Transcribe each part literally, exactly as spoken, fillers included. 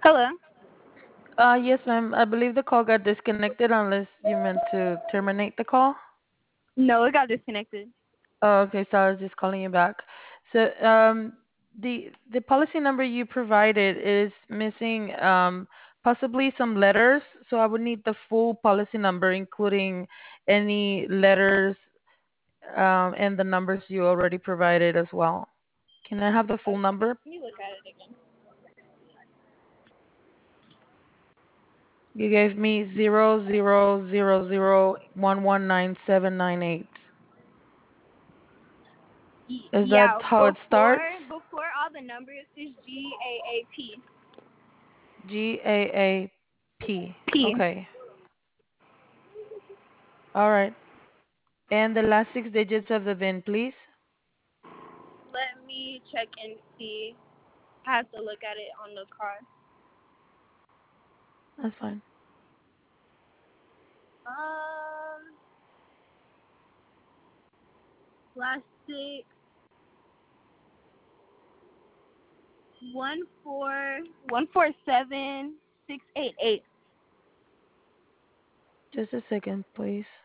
Hello. Uh, yes, ma'am. I believe the call got disconnected unless you meant to terminate the call. No, it got disconnected. Oh, okay. So I was just calling you back. So, um, the the policy number you provided is missing um possibly some letters. So I would need the full policy number, including any letters um and the numbers you already provided as well. Can I have the full Okay. number? Let me look at it again. You gave me zero zero zero zero one one nine seven nine eight. Y- Is that yeah, how it before starts? before all the numbers is G A A P. G A A P. P. Okay. All right. And the last six digits of the V I N, please. Let me check and see. I have to look at it on the car. That's fine. Um, plastic one four one four seven six eight eight. Just a second, please.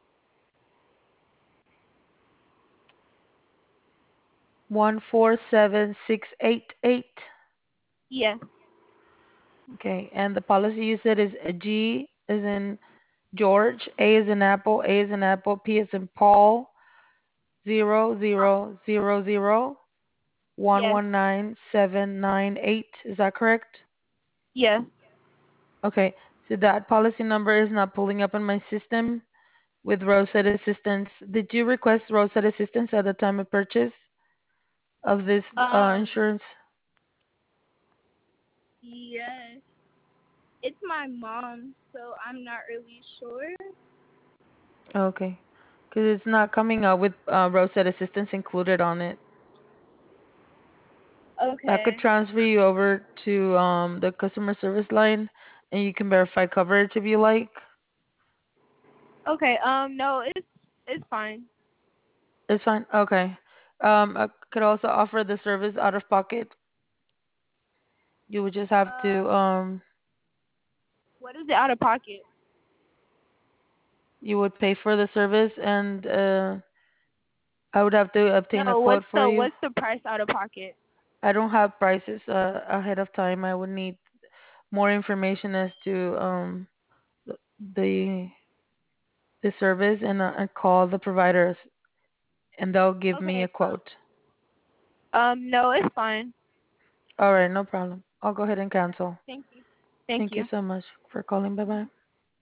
One four seven six eight eight. Yes. Okay. And the policy you said is a G is in George, A is in Apple, A is in Apple, P is in Paul, zero zero zero zero one Yes. one nine seven nine eight. Is that correct? Yes. Okay. So that policy number is not pulling up in my system with roadside assistance. Did you request roadside assistance at the time of purchase of this uh, Um. insurance? Yes. It's my mom, so I'm not really sure. Okay. Because it's not coming up with uh, roadside assistance included on it. I could Okay. transfer you over to um, the customer service line and you can verify coverage if you like. Okay. Um. No, it's it's fine. It's fine. Okay. Um, I could also offer the service out of pocket. You would just have to Um. um, What is it out of pocket? you would pay for the service and uh, I would have to obtain a No. What's quote for the you. what's the price out of pocket? I don't have prices uh, ahead of time. I would need more information as to um, the the service and uh, and call the providers and they'll give me a Okay. quote. Um. No, it's fine. All right, no problem. I'll go ahead and cancel. Thank you. Thank Thank you you. so much for calling. Bye bye.